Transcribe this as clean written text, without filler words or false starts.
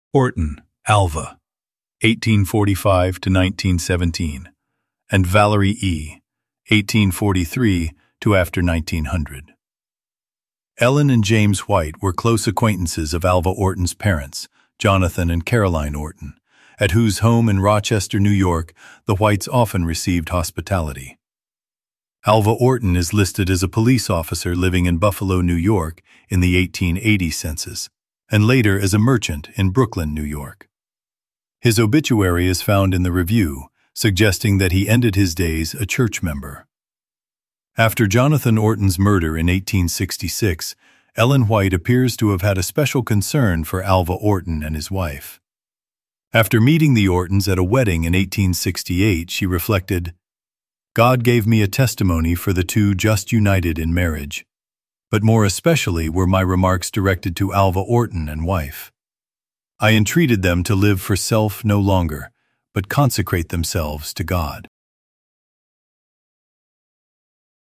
Orton, Alva, 1845 to 1917, and Valerie E., 1843 to after 1900. Ellen and James White were close acquaintances of Alva Orton's parents, Jonathan and Caroline Orton, at whose home in Rochester, New York, the Whites often received hospitality. Alva Orton is listed as a police officer living in Buffalo, New York in the 1880 census, and later as a merchant in Brooklyn, New York. His obituary is found in the Review, suggesting that he ended his days a church member. After Jonathan Orton's murder in 1866, Ellen White appears to have had a special concern for Alva Orton and his wife. After meeting the Ortons at a wedding in 1868, she reflected, "God gave me a testimony for the two just united in marriage, but more especially were my remarks directed to Alva Orton and wife. I entreated them to live for self no longer, but consecrate themselves to God."